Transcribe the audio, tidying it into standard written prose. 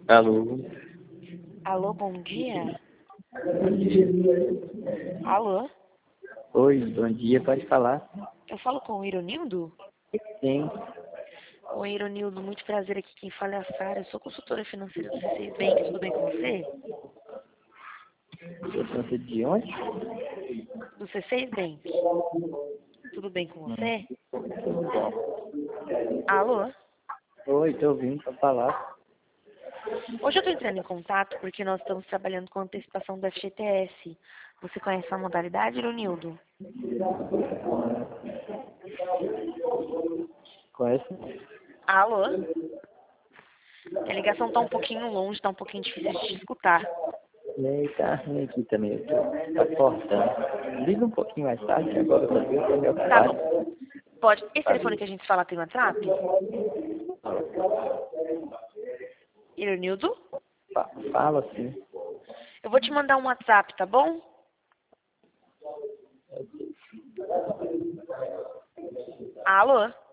Alô? Alô, bom dia? Bom dia. Alô? Oi, bom dia, pode falar? Eu falo com o Ironildo? Sim. Oi, Ironildo, muito prazer aqui. Quem fala é a Sara. Eu sou consultora financeira do C6 Bank. Tudo bem com você? Você de onde? Do C6 Bank. Tudo bem com você? Bom. Alô? Oi, tô ouvindo pra falar. Hoje eu estou entrando em contato porque nós estamos trabalhando com antecipação do FGTS. Você conhece a modalidade, Ironildo? Conhece? Alô? A ligação está um pouquinho longe, está um pouquinho difícil de te escutar. Tá ruim aqui também, eu tô tá cortando. Liga um pouquinho mais tarde, que agora eu tô meio Tá ocupado. bom. Pode. Esse telefone que a gente fala tem WhatsApp? Ironildo? Fala assim. Eu vou te mandar um WhatsApp, tá bom? Alô?